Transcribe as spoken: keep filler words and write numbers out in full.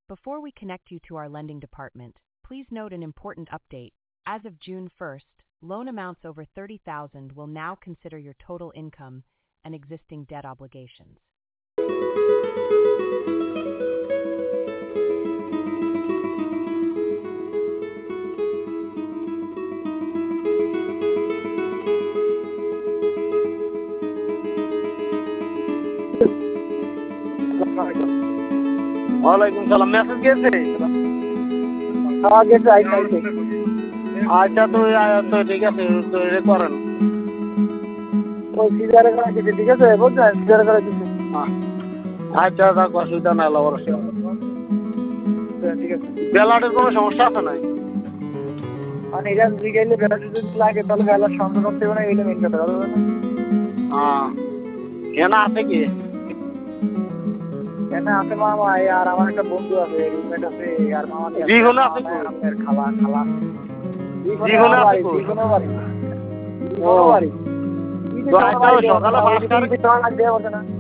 Before we connect you to our lending department, please note an important update. As of June first, loan amounts over thirty thousand will now consider your total income and existing debt obligations. ওয়ালাইকুম সালাম। Message গেছে? হ্যাঁ গেছে, আইছে আইছে। আচ্ছা তো তো ঠিক আছে, তো এটা করেন। ওই সিজারে করা গেছে, ঠিক আছে বুঝলেন, সিজারে করা গেছে। আচ্ছা থাক, অসুবিধা নাই, অবশ্যই ঠিক আছে। ব্যালটের কোনো সমস্যা আছে নাই? মানে এটা জিগাইলে ব্যালট যদি লাগে তাহলে ব্যালট সংগ্রহ করতে হবে না, এইটা মেন কথা, বুঝলেন? হ্যাঁ, কেন আছে কি? এখানে আছে মামা, আর আমার একটা বন্ধু আছে, রুমমেট আছে, আর মামা জীবনে আছে কি? আমাদের খালা খালা জীবনে আছে কি? জীবনে বাড়ি জীবনে বাড়ি তো আচ্ছা সকালে পাঁচটার লাগবে না।